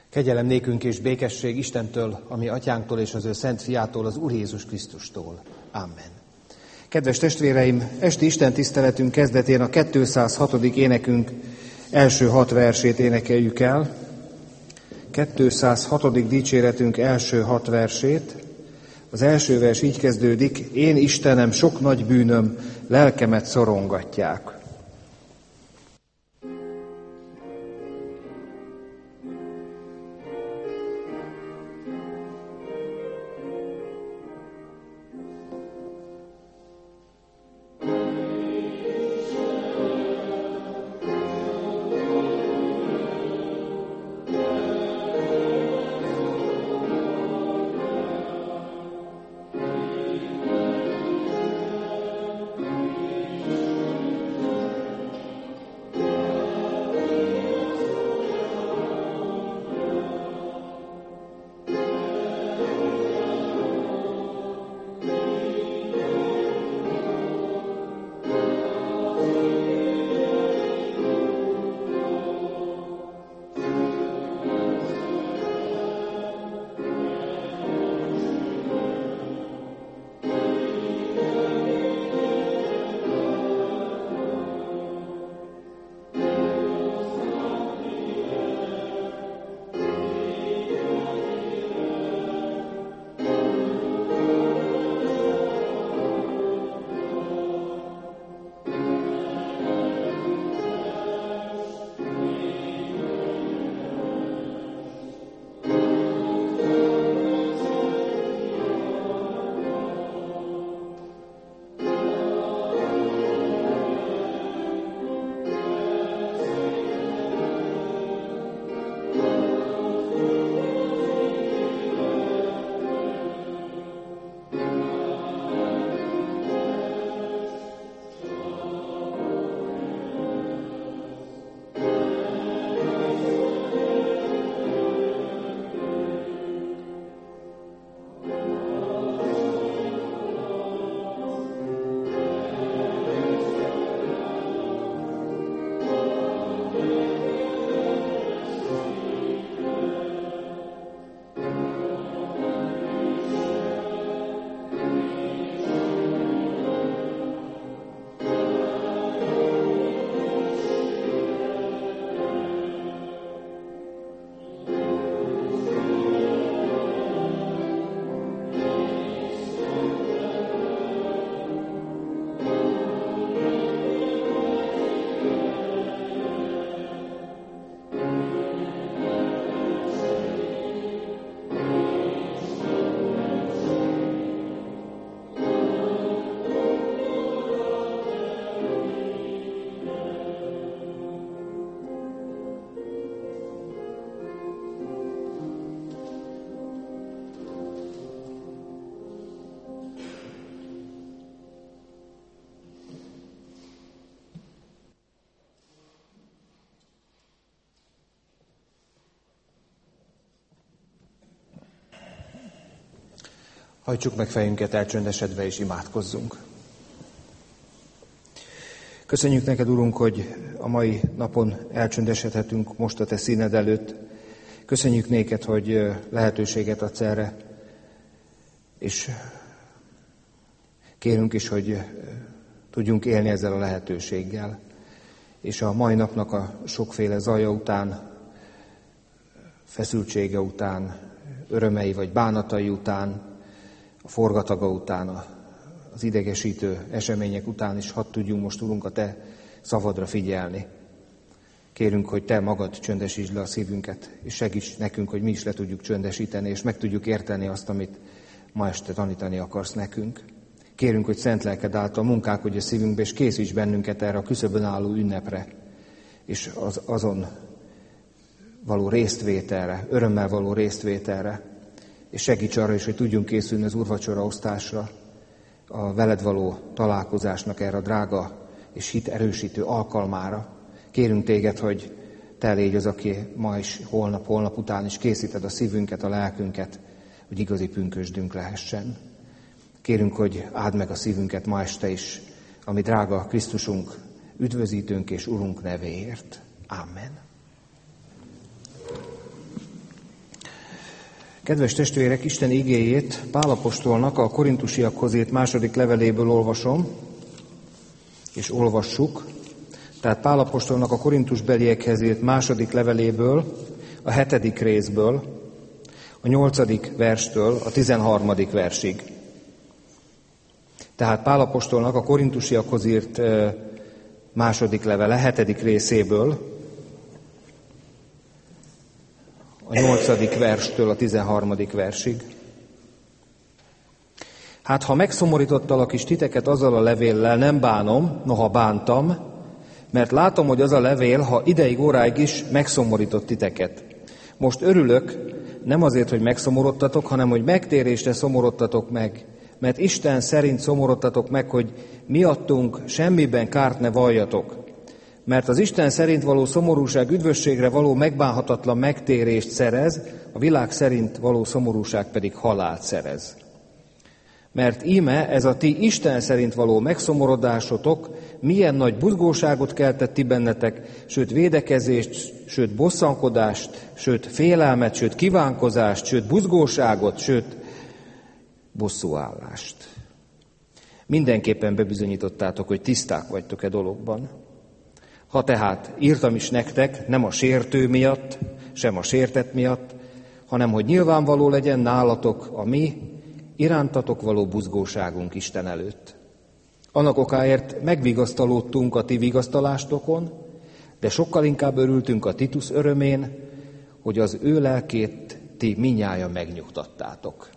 Kegyelem nékünk és békesség Istentől, ami atyánktól és az ő szent fiától, az Úr Jézus Krisztustól. Amen. Kedves testvéreim, esti istentiszteletünk kezdetén a 206. énekünk első 6 versét énekeljük el. 206. dicséretünk első 6 versét. Az első vers így kezdődik: Én Istenem, sok nagy bűnöm, lelkemet szorongatják. Hajtsuk meg fejünket elcsöndesedve és imádkozzunk. Köszönjük neked, Urunk, hogy a mai napon elcsöndesedhetünk most a te színed előtt. Köszönjük néked, hogy lehetőséget adsz erre, és kérünk is, hogy tudjunk élni ezzel a lehetőséggel. És a mai napnak a sokféle zaja után, feszültsége után, örömei vagy bánatai után, a forgataga után, az idegesítő események után is hadd tudjunk most, Urunk, a te szavadra figyelni. Kérünk, hogy te magad csöndesítsd le a szívünket, és segíts nekünk, hogy mi is le tudjuk csöndesíteni, és meg tudjuk érteni azt, amit ma este tanítani akarsz nekünk. Kérünk, hogy szent lelked által munkálkodj a szívünkbe, és készíts bennünket erre a küszöbön álló ünnepre, és azon való résztvételre, örömmel való résztvételre, és segíts arra is, hogy tudjunk készülni az úrvacsora osztásra, a veled való találkozásnak erre a drága és hit erősítő alkalmára. Kérünk téged, hogy te légy az, aki ma is, holnap után is készíted a szívünket, a lelkünket, hogy igazi pünkösdünk lehessen. Kérünk, hogy áld meg a szívünket ma este is, ami drága Krisztusunk, üdvözítőnk és Urunk nevéért. Amen. Kedves testvérek, Isten igéjét Pál apostolnak a korintusiakhoz írt második leveléből olvasom, és olvassuk. Tehát Pál apostolnak a korintusbeliekhez írt második leveléből, a 7. részből, a 8. verstől a 13. versig. Tehát Pál apostolnak a korintusiakhoz írt második levele, 7. részéből, a 8. verstől a 13. versig. Hát, ha megszomorítottalak is titeket azzal a levéllel, nem bánom, noha bántam, mert látom, hogy az a levél, ha ideig, óráig is megszomorított titeket. Most örülök, nem azért, hogy megszomorodtatok, hanem hogy megtérésre szomorodtatok meg, mert Isten szerint szomorodtatok meg, hogy miattunk semmiben kárt ne valljatok. Mert az Isten szerint való szomorúság üdvösségre való megbánhatatlan megtérést szerez, a világ szerint való szomorúság pedig halált szerez. Mert íme ez a ti Isten szerint való megszomorodásotok milyen nagy buzgóságot keltett ti bennetek, sőt védekezést, sőt bosszankodást, sőt félelmet, sőt kívánkozást, sőt buzgóságot, sőt bosszúállást. Mindenképpen bebizonyítottátok, hogy tiszták vagytok e dologban. Ha tehát írtam is nektek, nem a sértő miatt, sem a sértett miatt, hanem hogy nyilvánvaló legyen nálatok a mi irántatok való buzgóságunk Isten előtt. Annak okáért megvigasztalódtunk a ti vigasztalástakon, de sokkal inkább örültünk a Titus örömén, hogy az ő lelkét ti mindnyájan megnyugtattátok.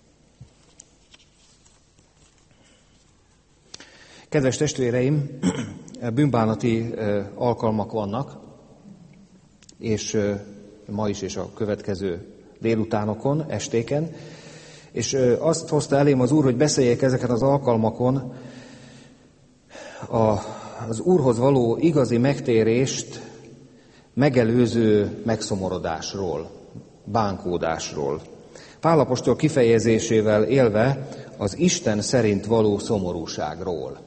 Kedves testvéreim, bűnbánati alkalmak vannak, és ma is és a következő délutánokon, estéken, és azt hozta elém az Úr, hogy beszéljek ezeken az alkalmakon az Úrhoz való igazi megtérést megelőző megszomorodásról, bánkódásról. Pál apostol kifejezésével élve az Isten szerint való szomorúságról.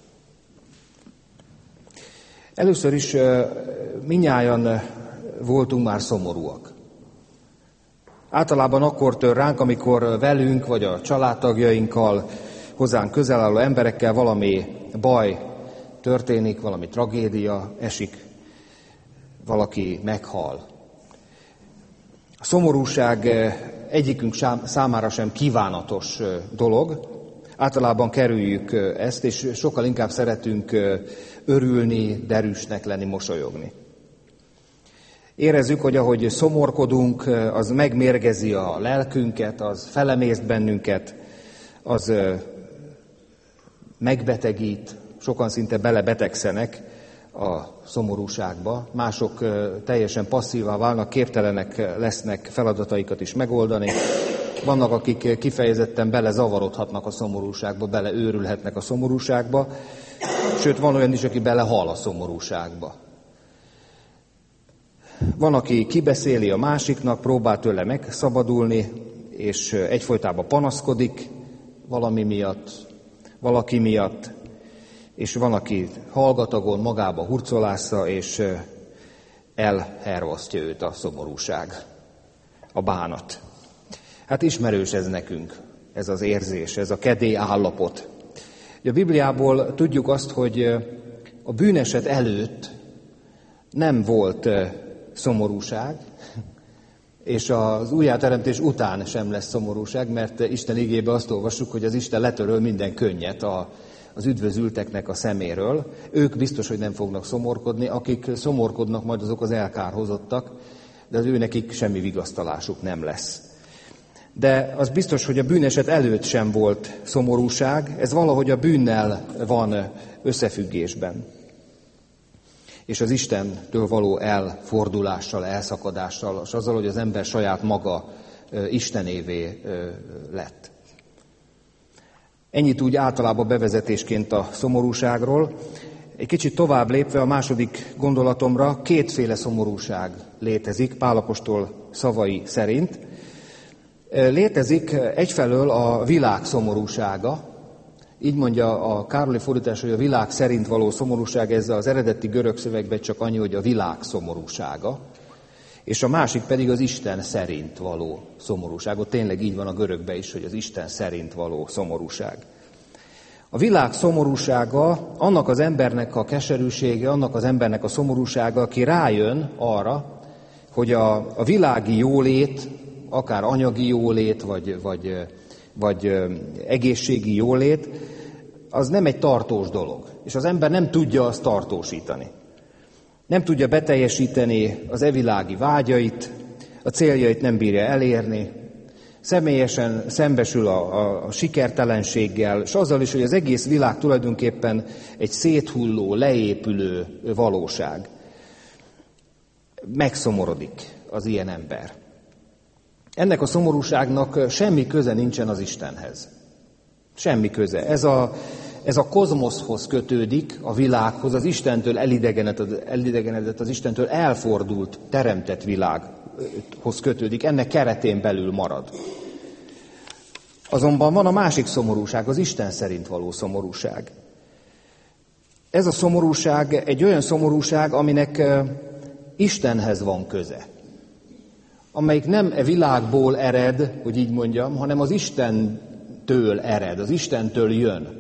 Először is mindnyájan voltunk már szomorúak. Általában akkor tör ránk, amikor velünk vagy a családtagjainkkal, hozzánk közel álló emberekkel valami baj történik, valami tragédia esik, valaki meghal. A szomorúság egyikünk számára sem kívánatos dolog. Általában kerüljük ezt, és sokkal inkább szeretünk örülni, derűsnek lenni, mosolyogni. Érezzük, hogy ahogy szomorkodunk, az megmérgezi a lelkünket, az felemészt bennünket, az megbetegít, sokan szinte belebetegszenek a szomorúságba, mások teljesen passzívá válnak, képtelenek lesznek feladataikat is megoldani. Vannak, akik kifejezetten belezavarodhatnak a szomorúságba, beleőrülhetnek a szomorúságba, sőt, van olyan is, aki belehal a szomorúságba. Van, aki kibeszéli a másiknak, próbál tőle megszabadulni, és egyfolytában panaszkodik valami miatt, valaki miatt, és van, aki hallgatagon magába hurcolásza, és elhervasztja őt a szomorúság, a bánat. Hát ismerős ez nekünk, ez az érzés, ez a kedély állapot. A Bibliából tudjuk azt, hogy a bűneset előtt nem volt szomorúság, és az újjáteremtés után sem lesz szomorúság, mert Isten igébe azt olvassuk, hogy az Isten letöröl minden könnyet az üdvözülteknek a szeméről. Ők biztos, hogy nem fognak szomorkodni, akik szomorkodnak, majd azok az elkárhozottak, de az ő nekik semmi vigasztalásuk nem lesz. De az biztos, hogy a bűneset előtt sem volt szomorúság, ez valahogy a bűnnel van összefüggésben. És az Istentől való elfordulással, elszakadással, és azzal, hogy az ember saját maga Istenévé lett. Ennyit úgy általában bevezetésként a szomorúságról. Egy kicsit tovább lépve a második gondolatomra, kétféle szomorúság létezik Pál apostol szavai szerint. Létezik egyfelől a világ szomorúsága, így mondja a Károli fordítás, hogy a világ szerint való szomorúság, ez az eredeti görög szövegben csak annyi, hogy a világ szomorúsága. és a másik pedig az Isten szerint való szomorúság. Ott tényleg így van a görögben is, hogy az Isten szerint való szomorúság. A világ szomorúsága, annak az embernek a keserűsége, annak az embernek a szomorúsága, aki rájön arra, hogy a világi jólét, akár anyagi jólét, vagy egészségi jólét, az nem egy tartós dolog. És az ember nem tudja azt tartósítani. Nem tudja beteljesíteni az evilági vágyait, a céljait nem bírja elérni, személyesen szembesül a sikertelenséggel, és azzal is, hogy az egész világ tulajdonképpen egy széthulló, leépülő valóság. Megszomorodik az ilyen ember. Ennek a szomorúságnak semmi köze nincsen az Istenhez. Semmi köze. Ez a kozmoszhoz kötődik, a világhoz, az Istentől elidegenedett, az Istentől elfordult, teremtett világhoz kötődik, ennek keretén belül marad. Azonban van a másik szomorúság, az Isten szerint való szomorúság. Ez a szomorúság egy olyan szomorúság, aminek Istenhez van köze. Amelyik nem e világból ered, hogy így mondjam, hanem az Istentől ered, az Istentől jön.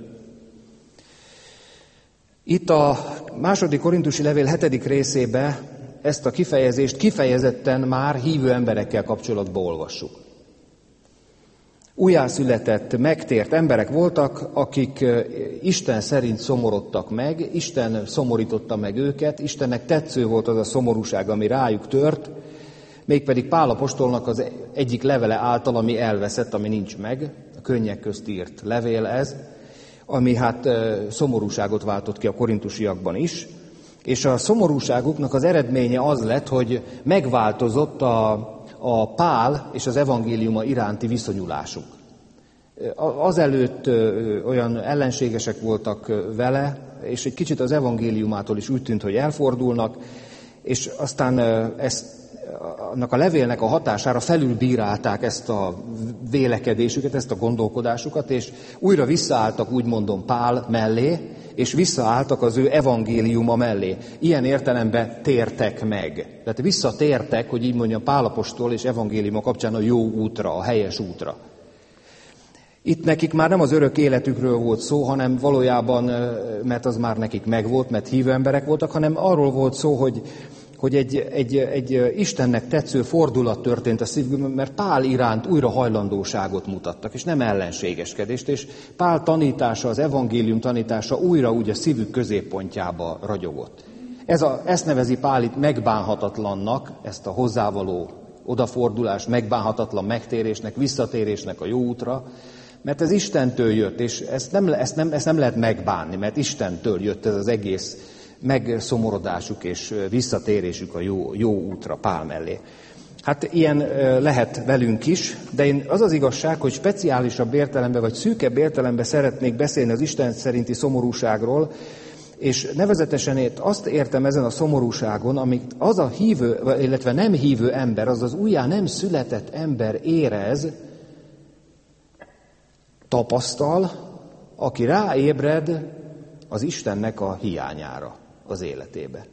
Itt a 2. Korintusi levél 7. részébe ezt a kifejezést kifejezetten már hívő emberekkel kapcsolatban olvassuk. Újjászületett, megtért emberek voltak, akik Isten szerint szomorodtak meg, Isten szomorította meg őket, Istennek tetsző volt az a szomorúság, ami rájuk tört, mégpedig Pál apostolnak az egyik levele által, ami elveszett, ami nincs meg, a könnyek közt írt levél ez, ami hát szomorúságot váltott ki a korintusiakban is, és a szomorúságuknak az eredménye az lett, hogy megváltozott a Pál és az evangéliuma iránti viszonyulásuk. Azelőtt olyan ellenségesek voltak vele, és egy kicsit az evangéliumától is úgy tűnt, hogy elfordulnak, és aztán annak a levélnek a hatására felülbírálták ezt a vélekedésüket, ezt a gondolkodásukat, és újra visszaálltak, úgy mondom, Pál mellé, és visszaálltak az ő evangéliuma mellé. Ilyen értelemben tértek meg. Tehát visszatértek, hogy így mondjam, Pál apostol és evangéliuma kapcsán a jó útra, a helyes útra. Itt nekik már nem az örök életükről volt szó, hanem valójában, mert az már nekik megvolt, mert hívő emberek voltak, hanem arról volt szó, hogy egy Istennek tetsző fordulat történt a szívükben, mert Pál iránt újra hajlandóságot mutattak, és nem ellenségeskedést, és Pál tanítása, az evangélium tanítása újra úgy a szívük középpontjába ragyogott. Ezt nevezi Pál itt megbánhatatlannak, ezt a hozzávaló odafordulás, megbánhatatlan megtérésnek, visszatérésnek a jó útra, mert ez Istentől jött, és ezt nem lehet megbánni, mert Istentől jött ez az egész megszomorodásuk és visszatérésük a jó útra, Pál mellé. Hát ilyen lehet velünk is, de az az igazság, hogy speciálisabb értelemben, vagy szűkebb értelemben szeretnék beszélni az Isten szerinti szomorúságról, és nevezetesen azt értem ezen a szomorúságon, amit az a hívő, illetve nem hívő ember, az az újjá nem született ember érez, tapasztal, aki ráébred az Istennek a hiányára az életébe.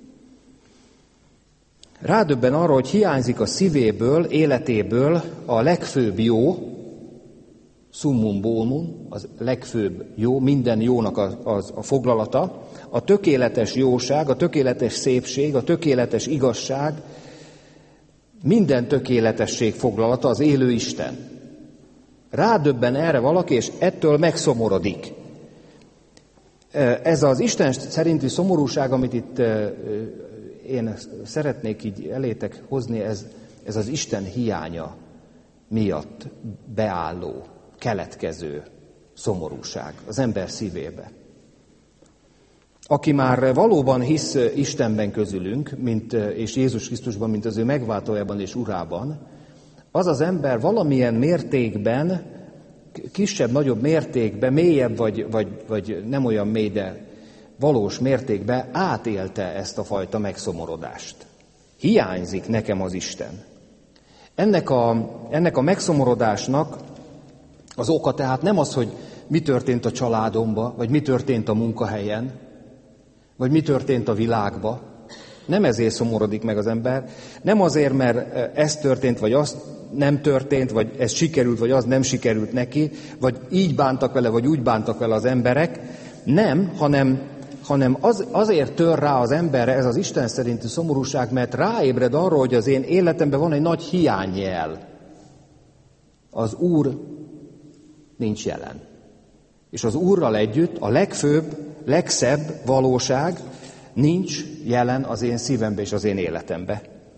Rádöbben arra, hogy hiányzik a szívéből, életéből a legfőbb jó, summum bonum, az legfőbb jó, minden jónak a foglalata, a tökéletes jóság, a tökéletes szépség, a tökéletes igazság, minden tökéletesség foglalata, az élő Isten. Rádöbben erre valaki, és ettől megszomorodik. Ez az Isten szerinti szomorúság, amit itt én szeretnék így elétek hozni, ez az Isten hiánya miatt beálló, keletkező szomorúság az ember szívébe. Aki már valóban hisz Istenben közülünk, és Jézus Krisztusban, mint az ő megváltójában és urában, az az ember valamilyen mértékben, kisebb-nagyobb mértékben, mélyebb vagy nem olyan mély, de valós mértékben átélte ezt a fajta megszomorodást. Hiányzik nekem az Isten. Ennek a megszomorodásnak az oka tehát nem az, hogy mi történt a családomba, vagy mi történt a munkahelyen, vagy mi történt a világba, Nem ezért szomorodik meg az ember, nem azért, mert ez történt, vagy az nem történt, vagy ez sikerült, vagy az nem sikerült neki, vagy így bántak vele, vagy úgy bántak vele az emberek. Nem, hanem azért tör rá az emberre ez az Isten szerinti szomorúság, mert ráébred arra, hogy az én életemben van egy nagy hiányjel. Az Úr nincs jelen. És az Úrral együtt a legfőbb, legszebb valóság nincs jelen az én szívembe és az én életembe.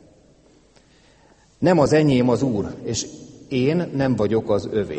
Nem az enyém az Úr, és én nem vagyok az övé.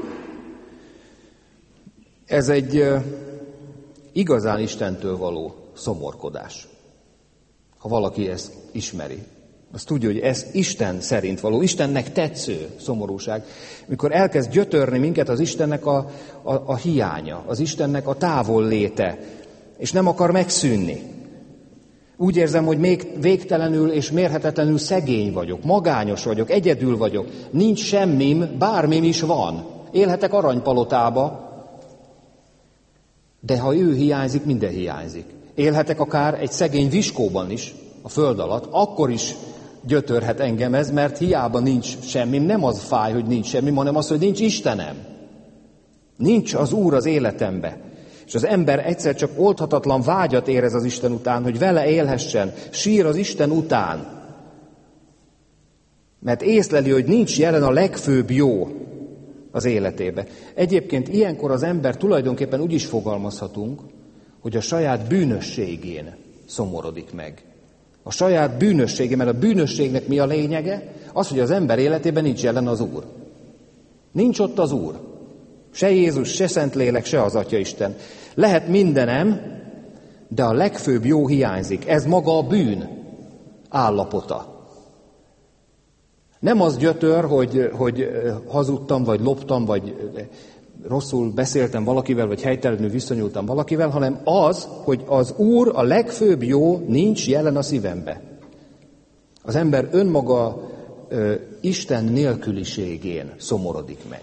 Ez egy igazán Istentől való szomorkodás. Ha valaki ezt ismeri, azt tudja, hogy ez Isten szerint való, Istennek tetsző szomorúság. Mikor elkezd gyötörni minket az Istennek a hiánya, az Istennek a távol léte, és nem akar megszűnni. Úgy érzem, hogy még végtelenül és mérhetetlenül szegény vagyok, magányos vagyok, egyedül vagyok, nincs semmim, bármim is van. Élhetek aranypalotába, de ha ő hiányzik, minden hiányzik. Élhetek akár egy szegény viskóban is, a föld alatt, akkor is gyötörhet engem ez, mert hiába nincs semmim, nem az fáj, hogy nincs semmim, hanem az, hogy nincs Istenem. Nincs az Úr az életembe. És az ember egyszer csak oldhatatlan vágyat érez az Isten után, hogy vele élhessen, sír az Isten után. Mert észleli, hogy nincs jelen a legfőbb jó az életébe. Egyébként ilyenkor az ember tulajdonképpen úgy is fogalmazhatunk, hogy a saját bűnösségén szomorodik meg. A saját bűnösségén, mert a bűnösségnek mi a lényege? Az, hogy az ember életében nincs jelen az Úr. Nincs ott az Úr. Se Jézus, se Szentlélek, se az Atyaisten. Lehet mindenem, de a legfőbb jó hiányzik. Ez maga a bűn állapota. Nem az gyötör, hogy hazudtam, vagy loptam, vagy rosszul beszéltem valakivel, vagy helytelenül viszonyultam valakivel, hanem az, hogy az Úr, a legfőbb jó nincs jelen a szívembe. Az ember önmaga Isten nélküliségén szomorodik meg.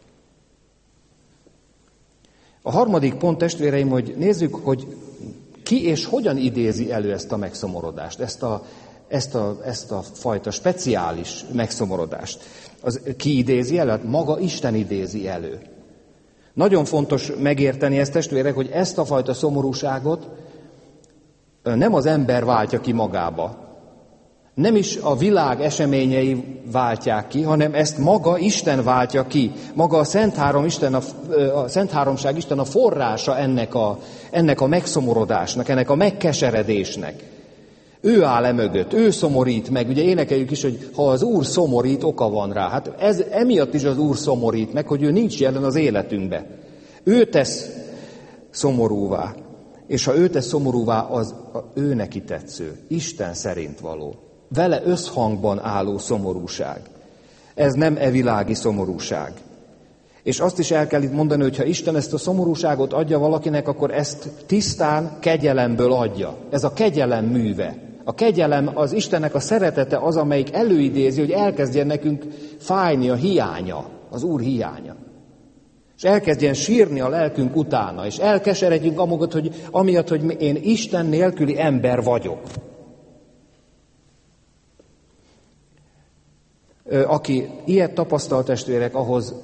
A harmadik pont, testvéreim, hogy nézzük, hogy ki és hogyan idézi elő ezt a megszomorodást, ezt a fajta speciális megszomorodást. Ki idézi elő? Hát maga Isten idézi elő. Nagyon fontos megérteni ezt, testvérek, hogy ezt a fajta szomorúságot nem az ember váltja ki magába. Nem is a világ eseményei váltják ki, hanem ezt maga Isten váltja ki. Maga a Szent Háromság Isten a forrása ennek a megszomorodásnak, ennek a megkeseredésnek. Ő áll mögött, ő szomorít meg. Ugye énekeljük is, hogy ha az Úr szomorít, oka van rá. Hát emiatt is az Úr szomorít meg, hogy ő nincs jelen az életünkbe. Ő tesz szomorúvá. És ha ő tesz szomorúvá, az ő neki tetsző, Isten szerint való, vele összhangban álló szomorúság. Ez nem világi szomorúság. És azt is el kell itt mondani, hogy ha Isten ezt a szomorúságot adja valakinek, akkor ezt tisztán kegyelemből adja. Ez a kegyelem műve. A kegyelem, az Istennek a szeretete az, amelyik előidézi, hogy elkezdjen nekünk fájni a hiánya, az Úr hiánya. És elkezdjen sírni a lelkünk utána, és elkeseredjünk amiatt, hogy én Isten nélküli ember vagyok. Aki ilyet tapasztalt, testvérek, ahhoz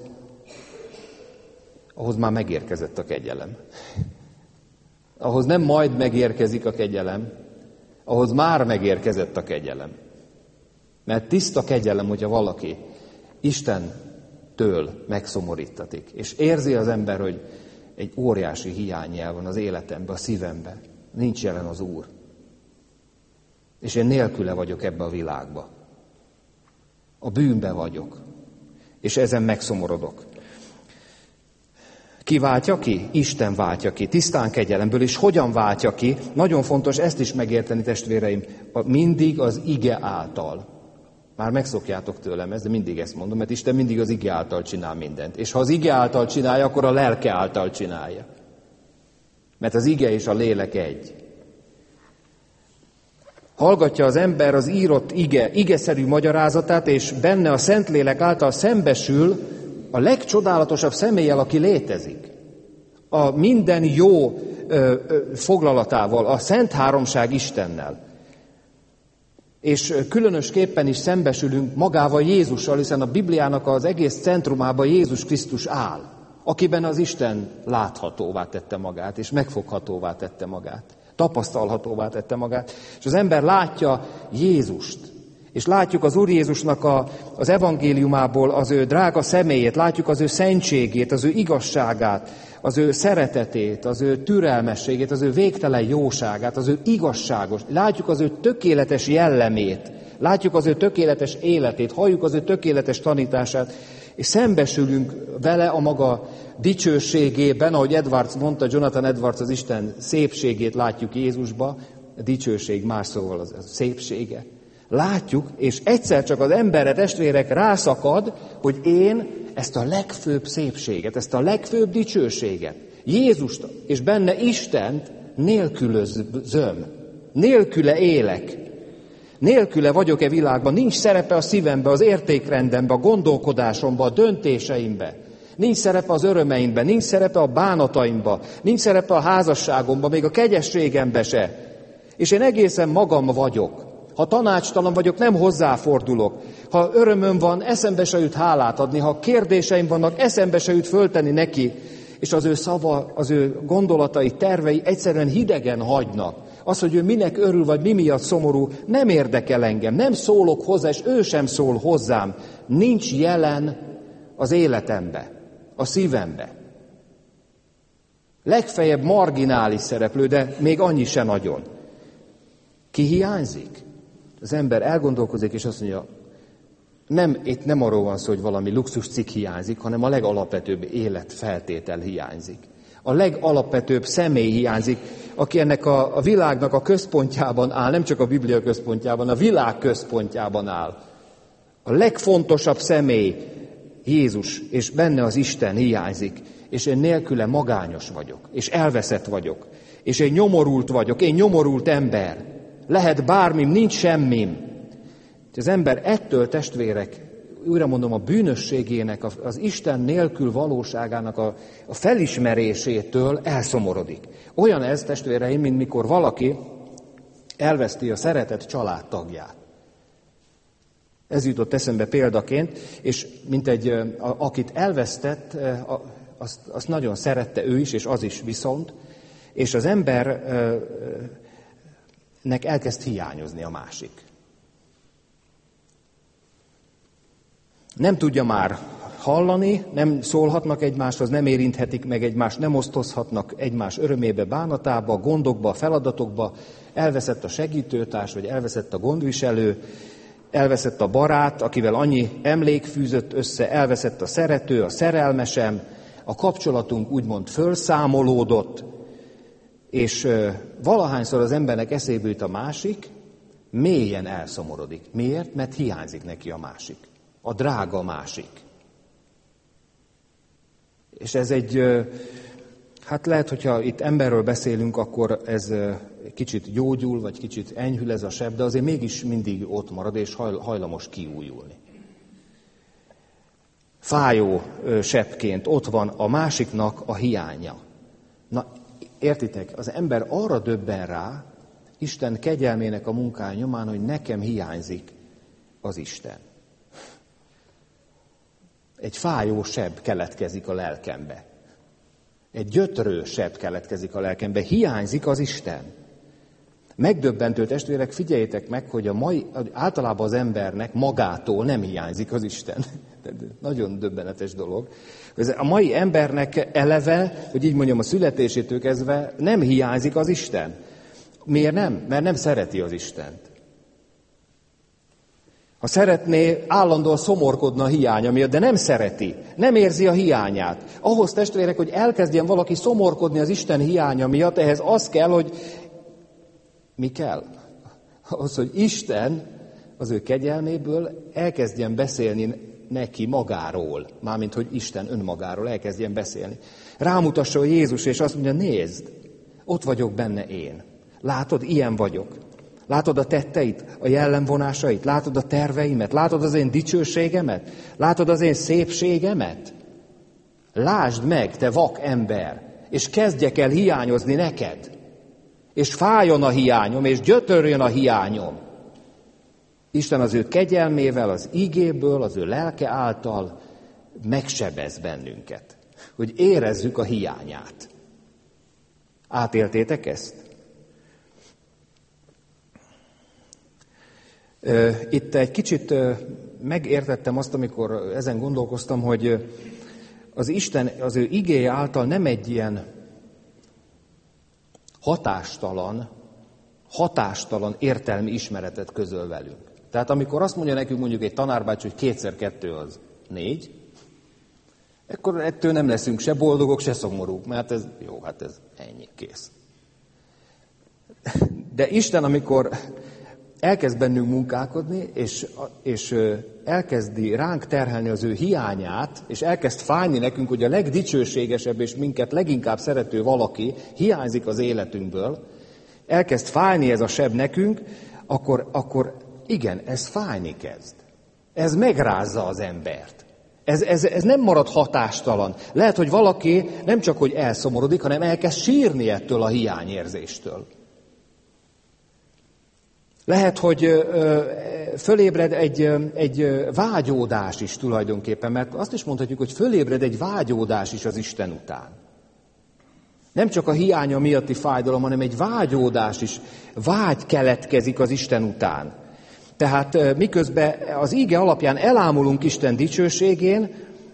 már megérkezett a kegyelem. Ahhoz nem majd megérkezik a kegyelem, ahhoz már megérkezett a kegyelem. Mert tiszta kegyelem, hogyha valaki Istentől megszomorítatik, és érzi az ember, hogy egy óriási hiányjel van az életemben, a szívemben. Nincs jelen az Úr. És én nélküle vagyok ebbe a világba. A bűnbe vagyok. És ezen megszomorodok. Ki váltja ki? Isten váltja ki. Tisztán kegyelemből. És hogyan váltja ki? Nagyon fontos ezt is megérteni, testvéreim. Mindig az ige által. Már megszokjátok tőlem ezt, de mindig ezt mondom, mert Isten mindig az ige által csinál mindent. És ha az ige által csinálja, akkor a lelke által csinálja. Mert az ige és a lélek egy. Hallgatja az ember az írott igeszerű magyarázatát, és benne a Szentlélek által szembesül a legcsodálatosabb személlyel, aki létezik. A minden jó foglalatával, a Szent Háromság Istennel. És különösképpen is szembesülünk magával Jézussal, hiszen a Bibliának az egész centrumában Jézus Krisztus áll, akiben az Isten láthatóvá tette magát, és megfoghatóvá tette magát, tapasztalhatóvá tette magát. És az ember látja Jézust, és látjuk az Úr Jézusnak az evangéliumából az ő drága személyét, látjuk az ő szentségét, az ő igazságát, az ő szeretetét, az ő türelmességét, az ő végtelen jóságát, az ő igazságos, látjuk az ő tökéletes jellemét, látjuk az ő tökéletes életét, halljuk az ő tökéletes tanítását, és szembesülünk vele a maga dicsőségében, ahogy Edwards mondta, Jonathan Edwards, az Isten szépségét látjuk Jézusba, a dicsőség más szóval az szépsége. Látjuk, és egyszer csak az emberre, testvérek, rászakad, hogy én ezt a legfőbb szépséget, ezt a legfőbb dicsőséget, Jézust és benne Istent nélkülözöm, nélküle élek, nélküle vagyok-e világban, nincs szerepe a szívembe, az értékrendembe, a gondolkodásomba, a döntéseimbe, nincs szerepe az örömeimbe, nincs szerepe a bánataimba, nincs szerepe a házasságomba, még a kegyességembe se. És én egészen magam vagyok. Ha tanácstalan vagyok, nem hozzáfordulok. Ha örömöm van, eszembe se jut hálát adni. Ha kérdéseim vannak, eszembe se jut föltenni neki. És az ő szava, az ő gondolatai, tervei egyszerűen hidegen hagynak. Az, hogy ő minek örül, vagy mi miatt szomorú, nem érdekel engem. Nem szólok hozzá, és ő sem szól hozzám. Nincs jelen az életembe, a szívembe. Legfeljebb marginális szereplő, de még annyi se nagyon. Ki hiányzik? Az ember elgondolkozik, és azt mondja, itt nem arról van szó, hogy valami luxus cikk hiányzik, hanem a legalapvetőbb életfeltétel hiányzik. A legalapvetőbb személy hiányzik, aki ennek a világnak a központjában áll, nem csak a Biblia központjában, a világ központjában áll. A legfontosabb személy Jézus, és benne az Isten hiányzik, és én nélküle magányos vagyok, és elveszett vagyok, és én nyomorult vagyok, én nyomorult ember. Lehet bármim, nincs semmim. Az ember ettől, testvérek, újra mondom, a bűnösségének, az Isten nélkül valóságának a felismerésétől elszomorodik. Olyan ez, testvéreim, mint mikor valaki elveszti a szeretett családtagját. Ez jutott eszembe példaként, és akit elvesztett, azt nagyon szerette ő is, és az is viszont, és az embernek elkezd hiányozni a másik. Nem tudja már hallani, nem szólhatnak egymáshoz, nem érinthetik meg egymást, nem osztozhatnak egymás örömébe, bánatába, gondokba, feladatokba. Elveszett a segítőtárs, vagy elveszett a gondviselő, elveszett a barát, akivel annyi emlék fűzött össze, elveszett a szerető, a szerelmesem, a kapcsolatunk úgymond fölszámolódott, és valahányszor az embernek eszébe jut a másik, mélyen elszomorodik. Miért? Mert hiányzik neki a másik. A drága másik. És ez hát lehet, hogyha itt emberről beszélünk, akkor ez kicsit gyógyul, vagy kicsit enyhül ez a seb, de azért mégis mindig ott marad, és hajlamos kiújulni. Fájó sebként ott van a másiknak a hiánya. Na, értitek, az ember arra döbben rá, Isten kegyelmének a munkája nyomán, hogy nekem hiányzik az Isten. Egy fájó seb keletkezik a lelkembe. Egy gyötrő seb keletkezik a lelkembe. Hiányzik az Isten. Megdöbbentő, testvérek, figyeljétek meg, hogy általában az embernek magától nem hiányzik az Isten. Nagyon döbbenetes dolog. A mai embernek eleve, hogy így mondjam, a születésétől kezdve nem hiányzik az Isten. Miért nem? Mert nem szereti az Istent. Ha szeretné, állandóan szomorkodna a hiánya miatt, de nem szereti, nem érzi a hiányát. Ahhoz, testvérek, hogy elkezdjen valaki szomorkodni az Isten hiánya miatt, ehhez az kell, hogy mi kell? Ahhoz, hogy Isten az ő kegyelméből elkezdjen beszélni neki magáról, mármint, hogy Isten önmagáról elkezdjen beszélni. Rámutasson Jézus, és azt mondja, nézd, ott vagyok benne én. Látod, ilyen vagyok. Látod a tetteit, a jellemvonásait, látod a terveimet, látod az én dicsőségemet, látod az én szépségemet. Lásd meg, te vak ember, és kezdjek el hiányozni neked. És fájjon a hiányom, és gyötörjön a hiányom. Isten az ő kegyelmével, az igéből, az ő lelke által megsebez bennünket, hogy érezzük a hiányát. Átéltétek ezt? Itt egy kicsit megértettem azt, amikor ezen gondolkoztam, hogy az Isten az ő igéje által nem egy ilyen hatástalan értelmi ismeretet közöl velünk. Tehát amikor azt mondja nekünk mondjuk egy tanárbácsi, hogy 2x2 az 4, akkor ettől nem leszünk se boldogok, se szomorúk, mert ez jó, hát ez ennyi, kész. De Isten, amikor elkezd bennünk munkálkodni, és elkezdi ránk terhelni az ő hiányát, és elkezd fájni nekünk, hogy a legdicsőségesebb és minket leginkább szerető valaki hiányzik az életünkből, elkezd fájni ez a seb nekünk, akkor igen, ez fájni kezd. Ez megrázza az embert. Ez nem marad hatástalan. Lehet, hogy valaki nem csak, hogy elszomorodik, hanem elkezd sírni ettől a hiányérzéstől. Lehet, hogy fölébred egy vágyódás is tulajdonképpen, mert azt is mondhatjuk, hogy fölébred egy vágyódás is az Isten után. Nem csak a hiánya miatti fájdalom, hanem egy vágyódás is, vágy keletkezik az Isten után. Tehát miközben az íge alapján elámulunk Isten dicsőségén,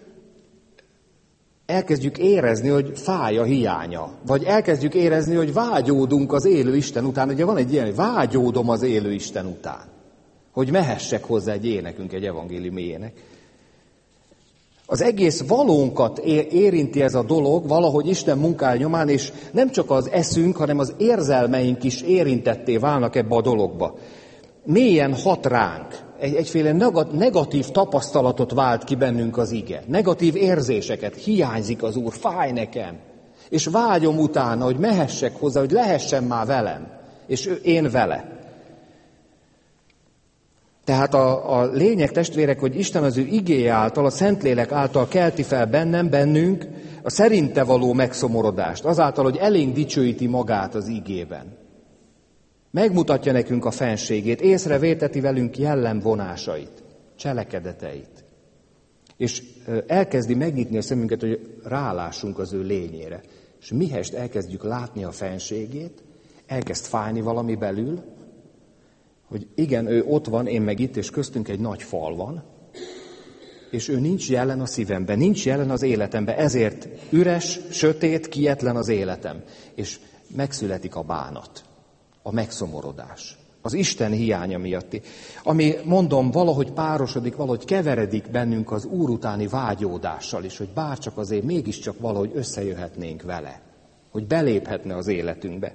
elkezdjük érezni, hogy fáj a hiánya. Vagy elkezdjük érezni, hogy vágyódunk az élő Isten után. Ugye van egy ilyen, hogy vágyódom az élő Isten után. Hogy mehessek hozzá egy énekünk, egy evangéliumi ének. Az egész valónkat érinti ez a dolog, valahogy Isten munkája nyomán, és nem csak az eszünk, hanem az érzelmeink is érintetté válnak ebbe a dologba. Mélyen hat ránk. Egyféle negatív tapasztalatot vált ki bennünk az ige. Negatív érzéseket. Hiányzik az Úr, fáj nekem. És vágyom utána, hogy mehessek hozzá, hogy lehessen már velem. És én vele. Tehát a lényeg, testvérek, hogy Isten az ő igéje által, a Szentlélek által kelti fel bennünk a szerinte való megszomorodást. Azáltal, hogy elénk dicsőíti magát az igében. Megmutatja nekünk a fenségét, észrevéteti velünk jellemvonásait, cselekedeteit. És elkezdi megnyitni a szemünket, hogy rálássunk az ő lényére. És mihest elkezdjük látni a fenségét, elkezd fájni valami belül, hogy igen, ő ott van, én meg itt, és köztünk egy nagy fal van, és ő nincs jelen a szívemben, nincs jelen az életemben, ezért üres, sötét, kietlen az életem. És megszületik a bánat. A megszomorodás. Az Isten hiánya miatti. Ami, mondom, valahogy párosodik, valahogy keveredik bennünk az Úr utáni vágyódással is, hogy bárcsak azért mégiscsak valahogy összejöhetnénk vele. Hogy beléphetne az életünkbe.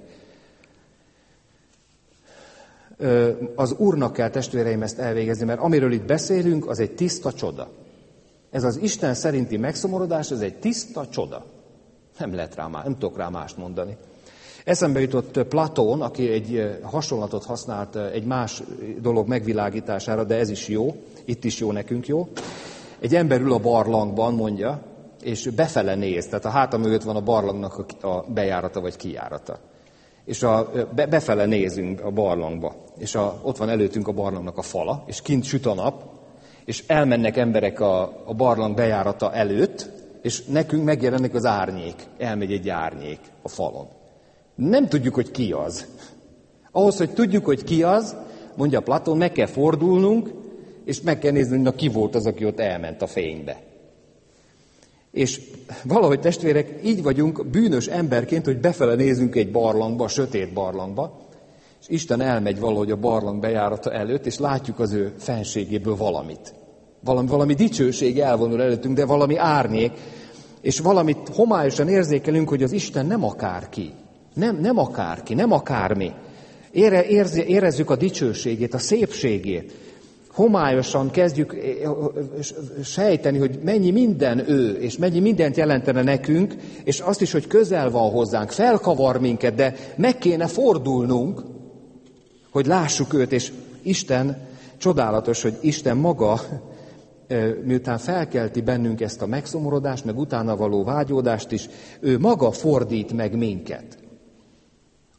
Az Úrnak kell, testvéreim, ezt elvégezni, mert amiről itt beszélünk, az egy tiszta csoda. Ez az Isten szerinti megszomorodás, ez egy tiszta csoda. Nem tudok rá mást mondani. Eszembe jutott Platón, aki egy hasonlatot használt egy más dolog megvilágítására, de ez is jó, itt is jó, nekünk jó. Egy ember ül a barlangban, mondja, és befele néz, tehát a háta mögött van a barlangnak a bejárata vagy kijárata. És befele nézünk a barlangba, és ott van előttünk a barlangnak a fala, és kint süt a nap, és elmennek emberek a barlang bejárata előtt, és nekünk megjelenik az árnyék, elmegy egy árnyék a falon. Nem tudjuk, hogy ki az. Ahhoz, hogy tudjuk, hogy ki az, mondja Platón, meg kell fordulnunk, és meg kell nézni, hogy ki volt az, aki ott elment a fénybe. És valahogy, testvérek, így vagyunk bűnös emberként, hogy befele nézünk egy barlangba, a sötét barlangba, és Isten elmegy valahogy a barlang bejárata előtt, és látjuk az ő fenségéből valamit. Valami dicsőség elvonul előttünk, de valami árnyék, és valamit homályosan érzékelünk, hogy az Isten nem akárki. Nem akárki, nem akármi. Érezzük a dicsőségét, a szépségét. Homályosan kezdjük sejteni, hogy mennyi minden ő, és mennyi mindent jelentene nekünk, és azt is, hogy közel van hozzánk, felkavar minket, de meg kéne fordulnunk, hogy lássuk őt, és Isten, csodálatos, hogy Isten maga, miután felkelti bennünk ezt a megszomorodást, meg utána való vágyódást is, ő maga fordít meg minket.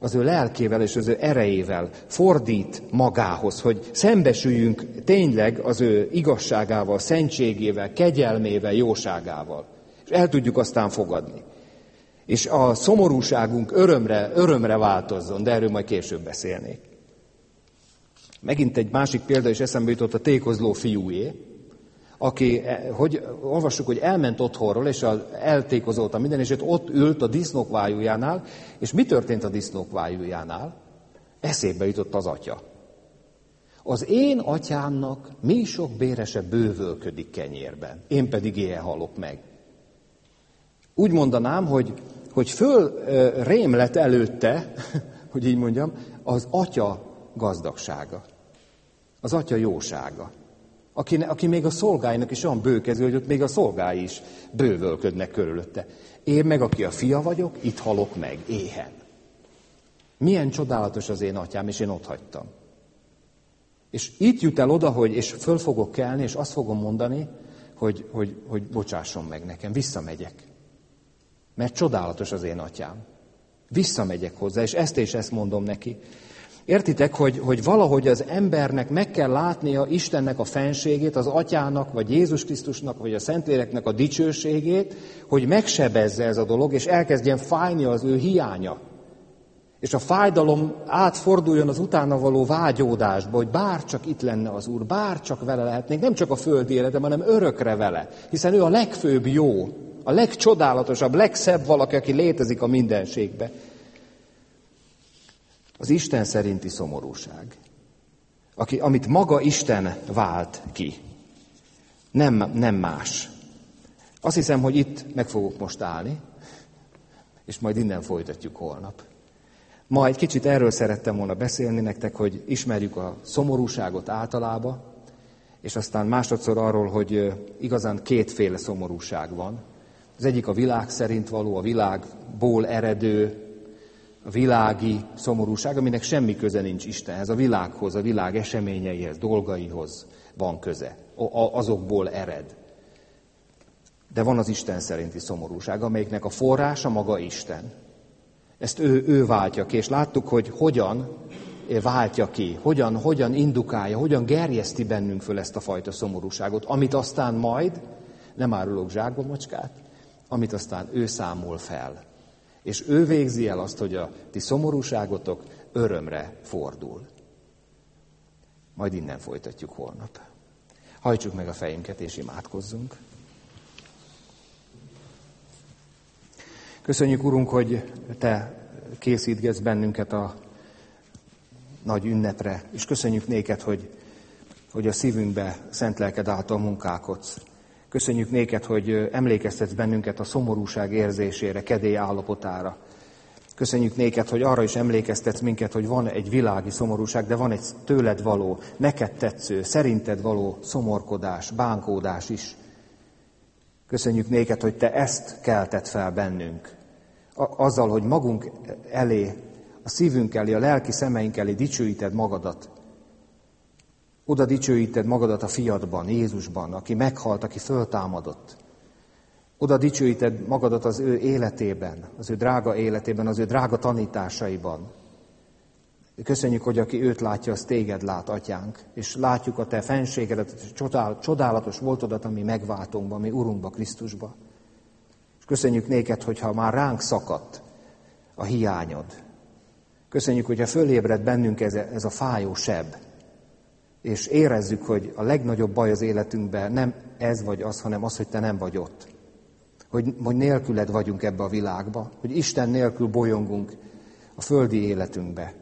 az ő lelkével és az ő erejével fordít magához, hogy szembesüljünk tényleg az ő igazságával, szentségével, kegyelmével, jóságával. És el tudjuk aztán fogadni. És a szomorúságunk örömre változzon, de erről majd később beszélnék. Megint egy másik példa is eszembe jutott, a tékozló fiújé, aki, olvassuk, hogy elment otthonról, és eltékozolta minden, és ott ült a disznók vájújánál, és mi történt a disznók vájújánál? Eszébe jutott az atya. Az én atyámnak mi sok bérese bővölködik kenyérben, én pedig éhen halok meg. Úgy mondanám, hogy föl rém lett előtte, hogy így mondjam, az atya gazdagsága, az atya jósága. Aki még a szolgáinak is olyan bőkező, hogy ott még a szolgái is bővölködnek körülötte. Én meg, aki a fia vagyok, itt halok meg, éhen. Milyen csodálatos az én atyám, és én ott hagytam. És itt jut el oda, és föl fogok kelni, és azt fogom mondani, hogy bocsásson meg nekem, visszamegyek. Mert csodálatos az én atyám. Visszamegyek hozzá, és ezt mondom neki. Értitek, hogy valahogy az embernek meg kell látnia Istennek a fenségét, az Atyának, vagy Jézus Krisztusnak, vagy a Szentléleknek a dicsőségét, hogy megsebezze ez a dolog, és elkezdjen fájni az ő hiánya. És a fájdalom átforduljon az utána való vágyódásba, hogy bárcsak itt lenne az Úr, bárcsak vele lehetnénk, nem csak a földi életem, hanem örökre vele. Hiszen ő a legfőbb jó, a legcsodálatosabb, legszebb valaki, aki létezik a mindenségbe. Az Isten szerinti szomorúság, amit maga Isten vált ki, nem más. Azt hiszem, hogy itt meg fogok most állni, és majd innen folytatjuk holnap. Ma egy kicsit erről szerettem volna beszélni nektek, hogy ismerjük a szomorúságot általában, és aztán másodszor arról, hogy igazán kétféle szomorúság van. Az egyik a világ szerint való, a világból eredő, a világi szomorúság, aminek semmi köze nincs Istenhez, a világhoz, a világ eseményeihez, dolgaihoz van köze. Azokból ered. De van az Isten szerinti szomorúság, amelyiknek a forrása maga Isten. Ezt ő váltja ki, és láttuk, hogy hogyan váltja ki, hogyan indukálja, hogyan gerjeszti bennünk föl ezt a fajta szomorúságot, amit aztán majd, nem árulok zsákba macskát, amit aztán ő számol fel. És ő végzi el azt, hogy a ti szomorúságotok örömre fordul. Majd innen folytatjuk holnap. Hajtsuk meg a fejünket és imádkozzunk. Köszönjük, Urunk, hogy te készítgetsz bennünket a nagy ünnepre, és köszönjük néked, hogy a szívünkbe szent lelked által munkálkodsz. Köszönjük néked, hogy emlékeztetsz bennünket a szomorúság érzésére, kedély állapotára. Köszönjük néked, hogy arra is emlékeztetsz minket, hogy van egy világi szomorúság, de van egy tőled való, neked tetsző, szerinted való szomorkodás, bánkódás is. Köszönjük néked, hogy te ezt kelted fel bennünk. Azzal, hogy magunk elé, a szívünk elé, a lelki szemeink elé dicsőíted magadat. Oda dicsőíted magadat a fiadban, Jézusban, aki meghalt, aki föltámadott. Oda dicsőíted magadat az ő életében, az ő drága életében, az ő drága tanításaiban. Köszönjük, hogy aki őt látja, az téged lát, atyánk, és látjuk a te fenségedet, csodálatos voltodat, ami megváltónkban, ami Urunkba, Krisztusba. És köszönjük néked, hogyha már ránk szakadt a hiányod. Köszönjük, hogyha fölébred bennünk ez a fájó seb, és érezzük, hogy a legnagyobb baj az életünkben nem ez vagy az, hanem az, hogy te nem vagy ott. Hogy nélküled vagyunk ebbe a világba, hogy Isten nélkül bolyongunk a földi életünkbe,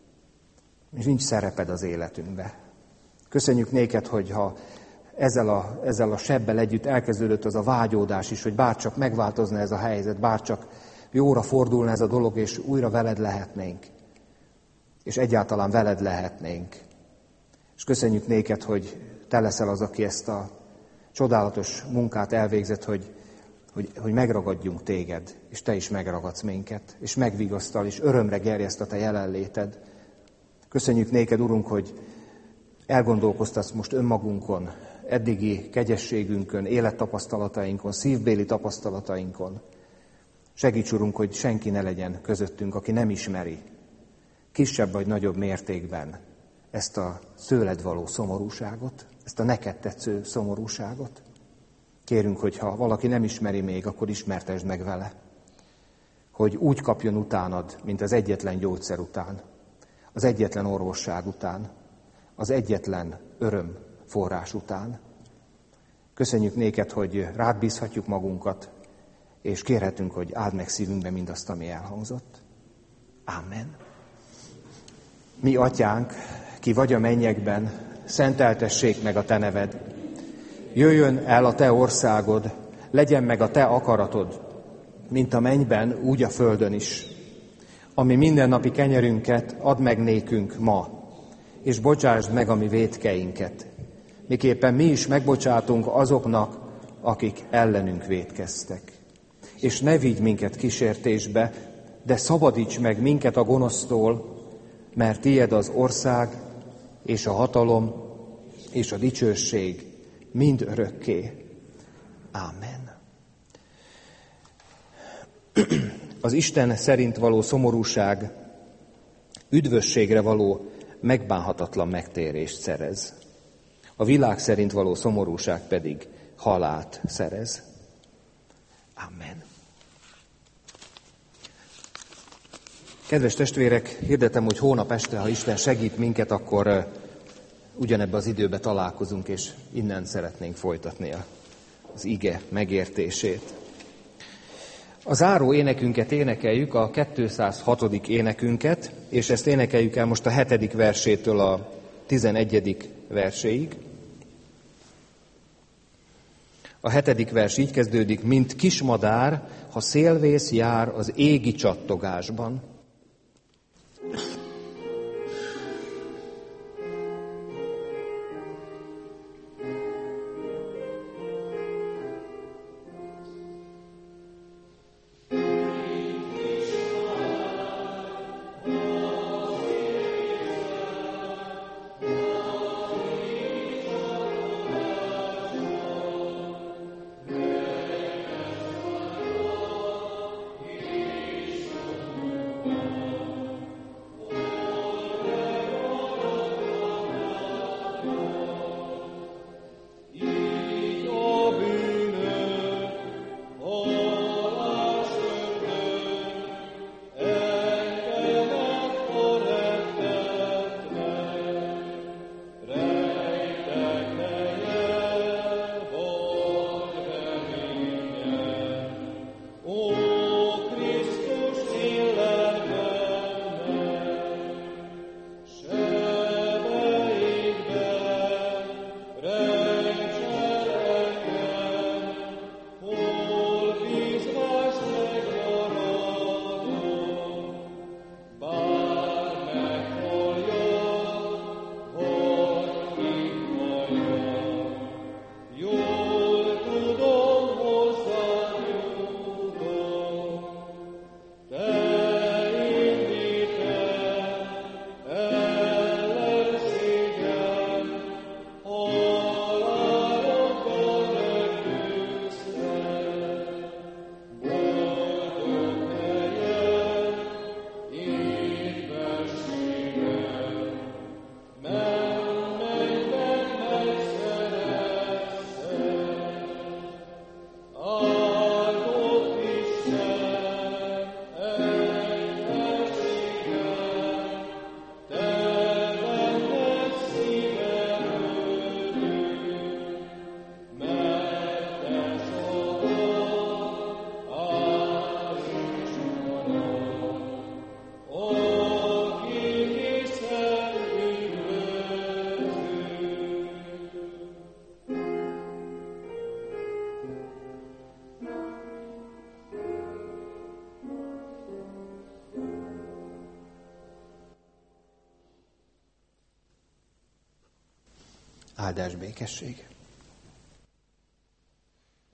és nincs szereped az életünkbe. Köszönjük néked, hogyha ezzel a sebbel együtt elkezdődött az a vágyódás is, hogy bárcsak megváltozna ez a helyzet, bárcsak jóra fordulna ez a dolog, és újra veled lehetnénk. És egyáltalán veled lehetnénk. És köszönjük néked, hogy te leszel az, aki ezt a csodálatos munkát elvégzett, hogy megragadjunk téged, és te is megragadsz minket, és megvigasztal, és örömre gerjeszt a te jelenléted. Köszönjük néked, Urunk, hogy elgondolkoztatsz most önmagunkon, eddigi kegyességünkön, élettapasztalatainkon, szívbéli tapasztalatainkon. Segíts, Urunk, hogy senki ne legyen közöttünk, aki nem ismeri kisebb vagy nagyobb mértékben ezt a tőled való szomorúságot, ezt a neked tetsző szomorúságot. Kérünk, hogy ha valaki nem ismeri még, akkor ismertesd meg vele, hogy úgy kapjon utánad, mint az egyetlen gyógyszer után, az egyetlen orvosság után, az egyetlen öröm forrás után. Köszönjük néked, hogy rád bízhatjuk magunkat, és kérhetünk, hogy áld meg szívünkbe mindazt, ami elhangzott. Ámen. Mi atyánk, ki vagy a mennyekben, szenteltessék meg a te neved. Jöjjön el a te országod, legyen meg a te akaratod, mint a mennyben, úgy a földön is. Ami mindennapi kenyerünket add meg nékünk ma, és bocsásd meg a mi vétkeinket, miképpen mi is megbocsátunk azoknak, akik ellenünk vétkeztek. És ne vigy minket kísértésbe, de szabadíts meg minket a gonosztól, mert tied az ország, és a hatalom, és a dicsőség mind örökké. Ámen. Az Isten szerint való szomorúság üdvösségre való megbánhatatlan megtérést szerez. A világ szerint való szomorúság pedig halált szerez. Amen. Kedves testvérek, hirdetem, hogy hónap este, ha Isten segít minket, akkor ugyanebbe az időbe találkozunk, és innen szeretnénk folytatni az ige megértését. A záró énekünket énekeljük, a 206. énekünket, és ezt énekeljük el most a 7. versétől a 11. verséig. A 7. vers így kezdődik: mint kismadár, ha szélvész jár az égi csattogásban. Áldás, békesség!